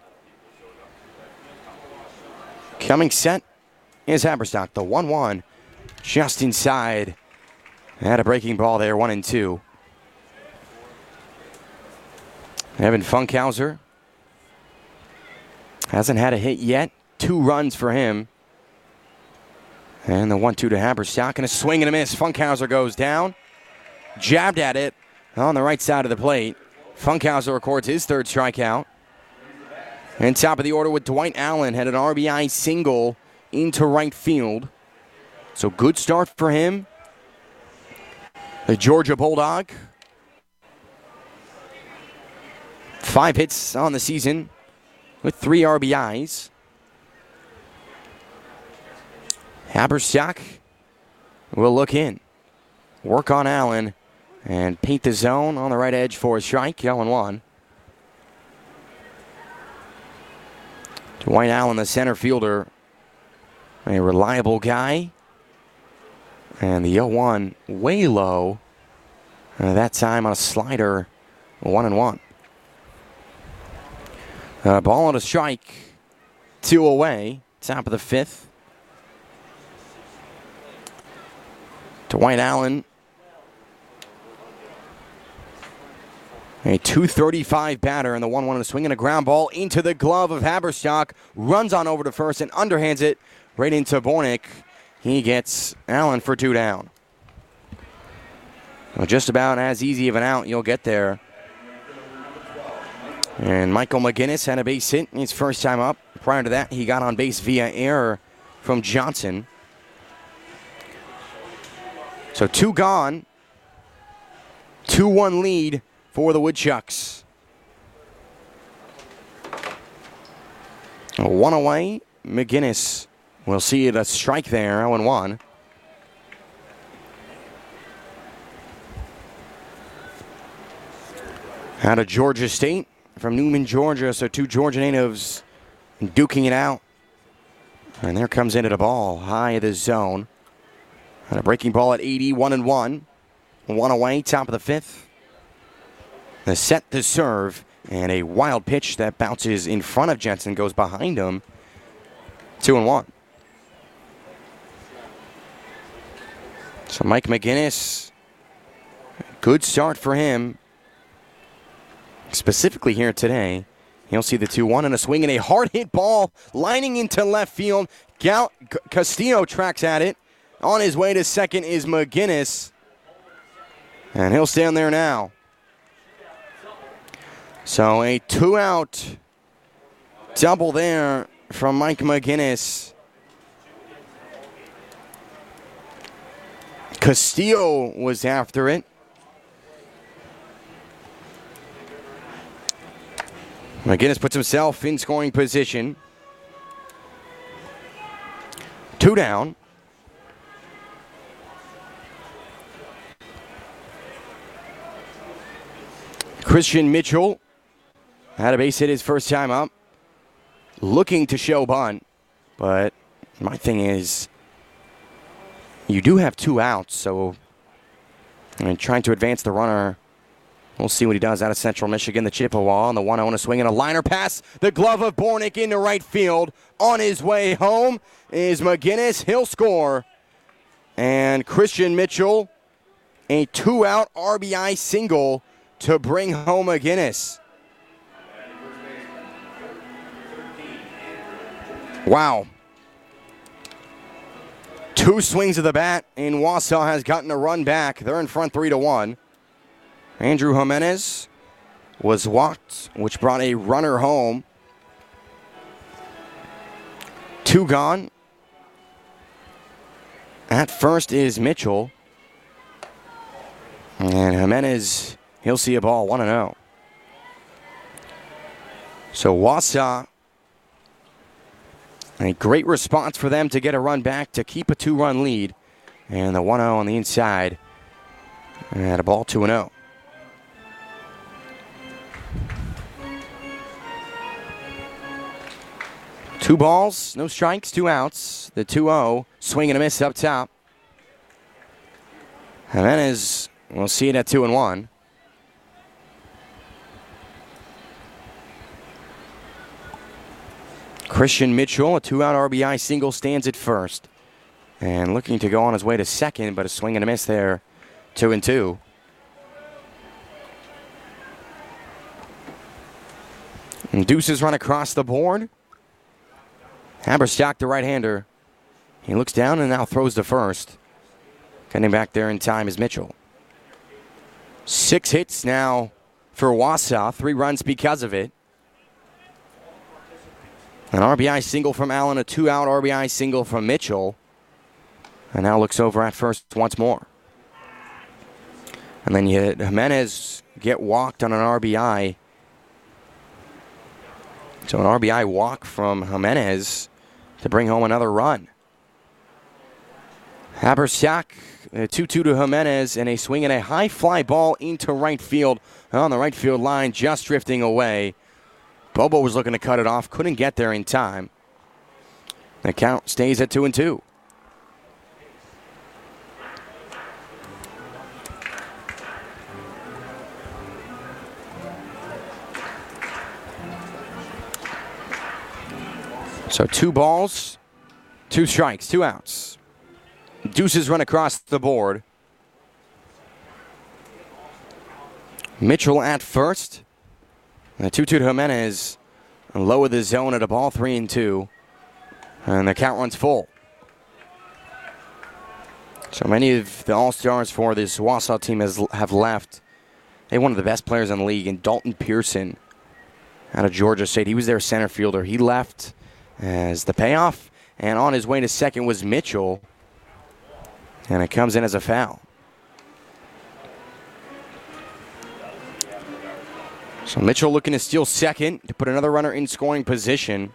Coming set is Haberstock, the one one, just inside. Had a breaking ball there, one and two. Evan Funkhauser hasn't had a hit yet. Two runs for him. And the one two to Haberstock. And a swing and a miss. Funkhauser goes down. Jabbed at it on the right side of the plate. Funkhauser records his third strikeout. And top of the order with Dwight Allen, had an R B I single into right field. So good start for him. The Georgia Bulldog. Five hits on the season with three R B Is. Haberstock will look in. Work on Allen and paint the zone on the right edge for a strike. oh and one. Dwight Allen, the center fielder, a reliable guy. And the oh one way low. Uh, that time on a slider, one and one. Uh, ball on a strike, two away, top of the fifth. Dwight Allen, a two thirty-five batter, and the one one and a swing and a ground ball into the glove of Haberstock. Runs on over to first and underhands it right into Bornick. He gets Allen for two down. Well, just about as easy of an out you'll get there. And Michael McGinnis had a base hit his first time up. Prior to that, he got on base via error from Johnson. So two gone. two one lead for the Woodchucks. One away. McGinnis will see it a strike there, oh and one. Out of Georgia State from Newman, Georgia. So two Georgia natives duking it out. And there comes into the ball, high of the zone. And a breaking ball at eighty, one and one. One away, top of the fifth. The set to serve, and a wild pitch that bounces in front of Jensen, goes behind him. Two and one. So Mike McGinnis, good start for him. Specifically here today. You'll see the two one and a swing and a hard hit ball lining into left field. Gal- Castillo tracks at it. On his way to second is McGinnis. And he'll stand there now. So a two-out double there from Mike McGinnis. Castillo was after it. McGinnis puts himself in scoring position. Two down. Christian Mitchell had a base hit his first time up. Looking to show bunt. But my thing is, you do have two outs, so I mean, trying to advance the runner. We'll see what he does out of Central Michigan. The Chippewa on the one oh and a swing and a liner pass. The glove of Bornick into right field. On his way home is McGinnis. He'll score. And Christian Mitchell, a two-out R B I single to bring home McGinnis. Wow. Two swings of the bat, and Wausau has gotten a run back. They're in front three to one. Andrew Jimenez was walked, which brought a runner home. Two gone. At first is Mitchell. And Jimenez, he'll see a ball, one and oh. So Wausau, a great response for them to get a run back to keep a two-run lead. And the one oh on the inside. And a ball two and oh. Two balls, no strikes, two outs. The two oh, swing and a miss up top. Jimenez, we'll see it at two and one. Christian Mitchell, a two-out R B I single, stands at first. And looking to go on his way to second, but a swing and a miss there, two and two. And deuces run across the board. Haberstock, the right-hander. He looks down and now throws to first. Getting back there in time is Mitchell. Six hits now for Wausau. Three runs because of it. An R B I single from Allen, a two-out R B I single from Mitchell. And now looks over at first once more. And then you had Jimenez get walked on an R B I. So an R B I walk from Jimenez to bring home another run. Habersack, a two two to Jimenez, and a swing and a high fly ball into right field on the right field line, just drifting away. Bobo was looking to cut it off, couldn't get there in time. The count stays at two and two. So two balls, two strikes, two outs. Deuces run across the board. Mitchell at first. And a two two to Jimenez. Lower the zone at a ball, three and two. And the count runs full. So many of the all-stars for this Wausau team has, have left. They have one of the best players in the league, and Dalton Pearson out of Georgia State. He was their center fielder. He left as the payoff. And on his way to second was Mitchell. And it comes in as a foul. So Mitchell looking to steal second to put another runner in scoring position.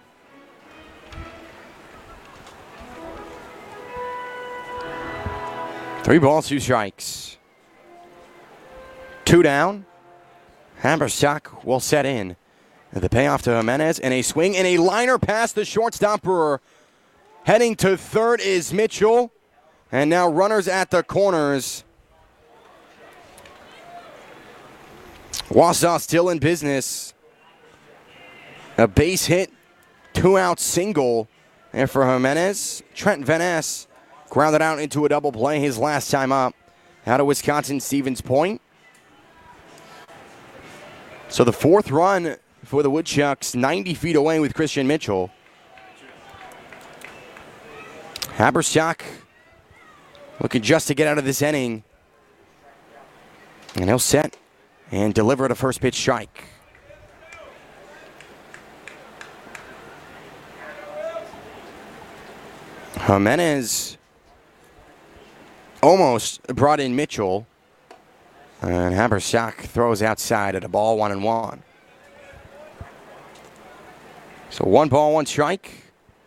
Three balls, two strikes. Two down. Habersack will set in. The payoff to Jimenez, and a swing and a liner past the shortstop Brewer. Heading to third is Mitchell. And now runners at the corners. Wausau still in business. A base hit, two-out single. And for Jimenez, Trent Van Ness grounded out into a double play his last time up. Out of Wisconsin Stevens Point. So the fourth run for the Woodchucks, ninety feet away with Christian Mitchell. Habersack looking just to get out of this inning. And he'll set and deliver a first pitch strike. Jimenez almost brought in Mitchell. And Habersack throws outside at a ball, one and one. So one ball, one strike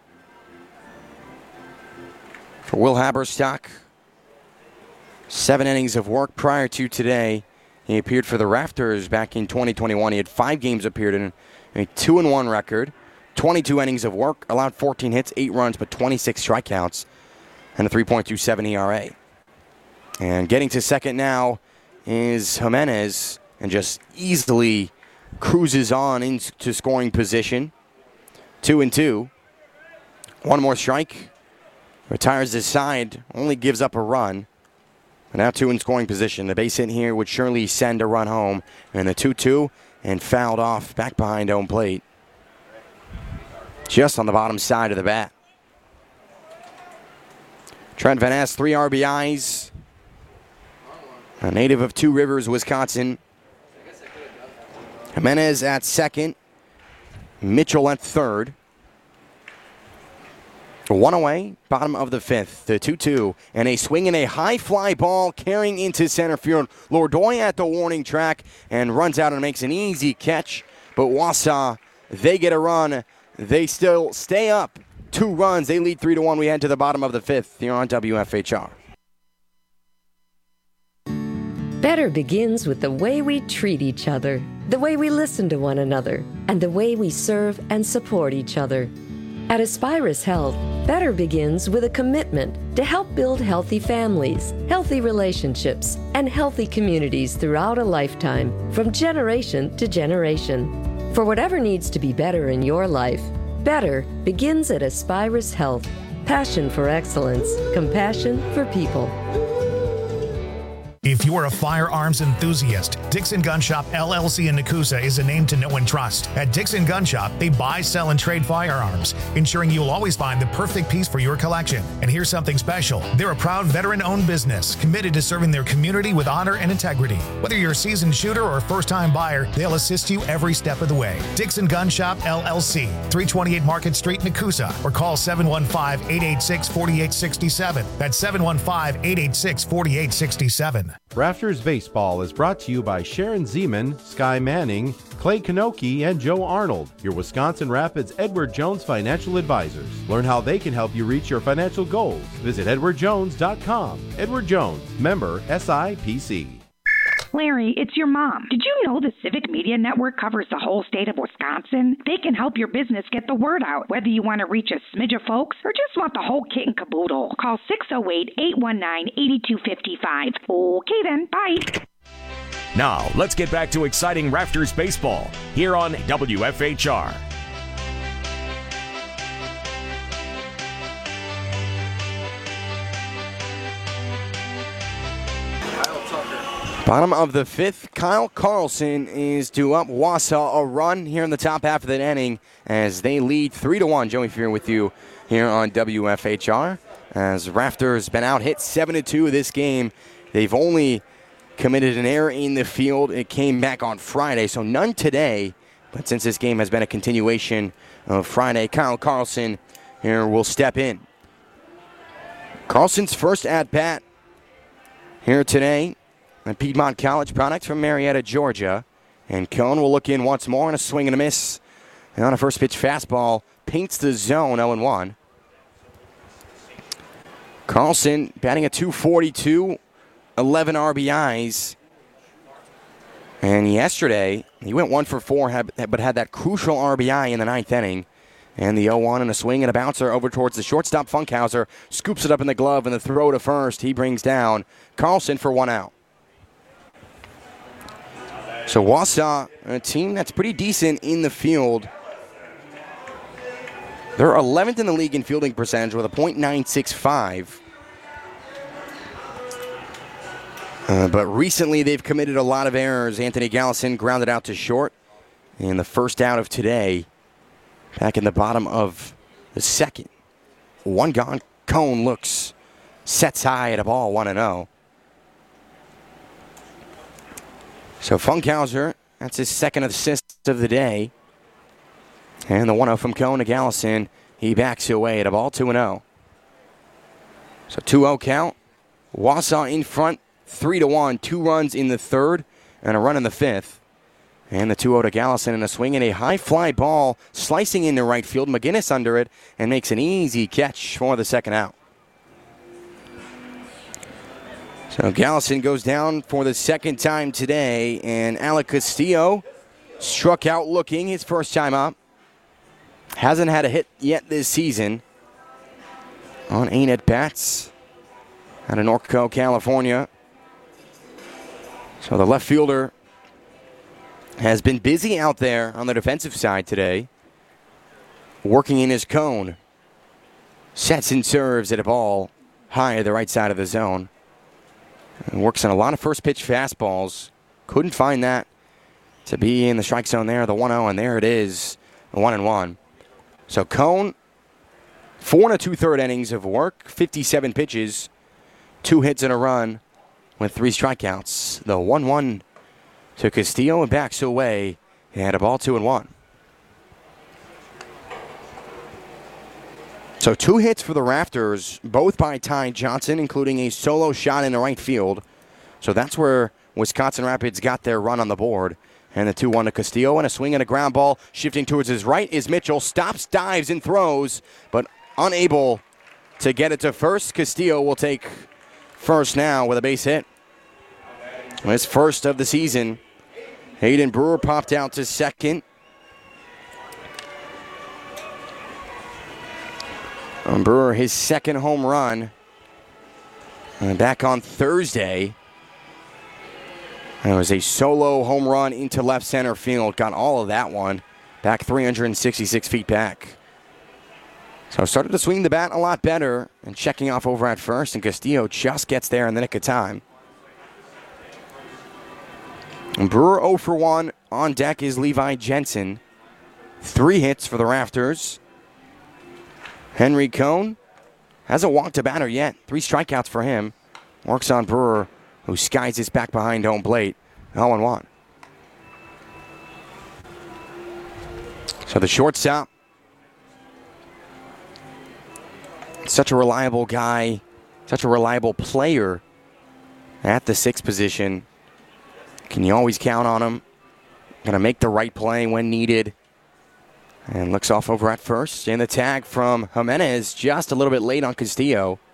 for Will Habersack. Seven innings of work prior to today. He appeared for the Rafters back in twenty twenty-one. He had five games appeared in a two and one record. twenty-two innings of work, allowed fourteen hits, eight runs, but twenty-six strikeouts, and a three point two seven E R A. And getting to second now is Jimenez, and just easily cruises on into scoring position. Two and two. One more strike. Retires this side, only gives up a run. And now two in scoring position. The base hit here would surely send a run home. And the two two, and fouled off back behind home plate. Just on the bottom side of the bat. Trent Van Ness, three R B Is. A native of Two Rivers, Wisconsin. Jimenez at second. Mitchell at third. One away, bottom of the fifth. The two two, and a swing and a high fly ball carrying into center field. Lordoy at the warning track and runs out and makes an easy catch. But Wausau, they get a run. They still stay up two runs. They lead three to one. We head to the bottom of the fifth here on W F H R. Better begins with the way we treat each other, the way we listen to one another, and the way we serve and support each other. At Aspirus Health, better begins with a commitment to help build healthy families, healthy relationships, and healthy communities throughout a lifetime, from generation to generation. For whatever needs to be better in your life, better begins at Aspirus Health. Passion for excellence, compassion for people. If If you are a firearms enthusiast, Dixon Gun Shop L L C in Nakusa is a name to know and trust. At Dixon Gun Shop, they buy, sell, and trade firearms, ensuring you'll always find the perfect piece for your collection. And here's something special. They're a proud veteran-owned business committed to serving their community with honor and integrity. Whether you're a seasoned shooter or a first-time buyer, they'll assist you every step of the way. Dixon Gun Shop L L C, three twenty-eight Market Street, Nakusa, or call seven one five, eight eight six, four eight six seven. That's seven one five, eight eight six, four eight six seven. Rafters Baseball is brought to you by Sharon Zeman, Sky Manning, Clay Kanoki, and Joe Arnold, your Wisconsin Rapids Edward Jones financial advisors. Learn how they can help you reach your financial goals. Visit edward jones dot com. Edward Jones, member S I P C. Larry, it's your mom. Did you know the Civic Media Network covers the whole state of Wisconsin? They can help your business get the word out, whether you want to reach a smidge of folks or just want the whole kit and caboodle. Call six oh eight, eight one nine, eight two five five. Okay then, bye. Now, let's get back to exciting Rafters baseball here on W F H R. Bottom of the fifth, Kyle Carlson is due up Wausau a run here in the top half of the inning as they lead three to one. Joey Fear with you here on W F H R. As Rafters been out hit seven to two this game. They've only committed an error in the field. It came back on Friday, so none today. But since this game has been a continuation of Friday, Kyle Carlson here will step in. Carlson's first at-bat here today. A Piedmont College product from Marietta, Georgia. And Cone will look in once more on a swing and a miss. And on a first pitch fastball, paints the zone oh and one. Carlson batting at two forty-two, eleven R B Is. And yesterday, he went one for four, but had that crucial R B I in the ninth inning. And the oh one and a swing and a bouncer over towards the shortstop. Funkhauser scoops it up in the glove, and the throw to first. He brings down Carlson for one out. So Wausau, a team that's pretty decent in the field. They're eleventh in the league in fielding percentage with a point nine six five. Uh, but recently they've committed a lot of errors. Anthony Gallison grounded out to short in the first out of today. Back in the bottom of the second. One gone. Cone looks, sets high at a ball, one and oh. So Funkhauser, that's his second assist of the day. And the one oh from Cone to Gallison. He backs away at a ball, two and oh. So two oh count. Wausau in front, three to one. Two runs in the third and a run in the fifth. And the two oh to Gallison in a swing and a high fly ball slicing into right field. McGinnis under it and makes an easy catch for the second out. So Gallison goes down for the second time today, and Alec Castillo struck out looking his first time up. Hasn't had a hit yet this season on eight at-bats out of Norco, California. So the left fielder has been busy out there on the defensive side today, working in his cone. Sets and serves at a ball high at the right side of the zone. And works on a lot of first pitch fastballs. Couldn't find that to be in the strike zone there, the one oh, and there it is, the one and one. So Cone, four and a two-third innings of work, fifty-seven pitches, two hits and a run with three strikeouts. The one one to Castillo and backs away and a ball two and one. So two hits for the Rafters, both by Ty Johnson, including a solo shot in the right field. So that's where Wisconsin Rapids got their run on the board. And the two one to Castillo, and a swing and a ground ball. Shifting towards his right is Mitchell. Stops, dives, and throws, but unable to get it to first. Castillo will take first now with a base hit. His first of the season. Hayden Brewer popped out to second. Um, Brewer, his second home run. And back on Thursday. It was a solo home run into left center field. Got all of that one. Back three hundred sixty-six feet back. So started to swing the bat a lot better and checking off over at first. And Castillo just gets there in the nick of time. And Brewer oh for one. On deck is Levi Jensen. Three hits for the Rafters. Henry Cone hasn't walked a batter yet. Three strikeouts for him. Works on Brewer, who skies his back behind home plate. oh and one. So the shortstop, such a reliable guy, such a reliable player at the sixth position. Can you always count on him? Going to make the right play when needed. And looks off over at first. And the tag from Jimenez just a little bit late on Castillo.